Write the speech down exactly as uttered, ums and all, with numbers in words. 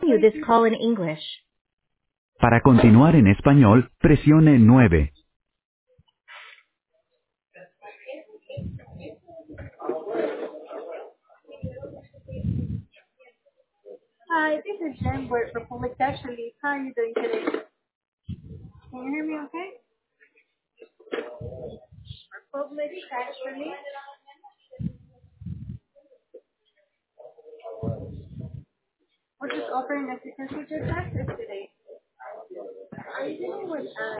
continue this call in English. Para continuar en español, presione nueve. Hi, this is Jen Word for Public Tax Relief. How are you doing today? Can you hear me okay? Public Tax Relief. We're just offering assistance with your taxes today. Are you dealing with uh,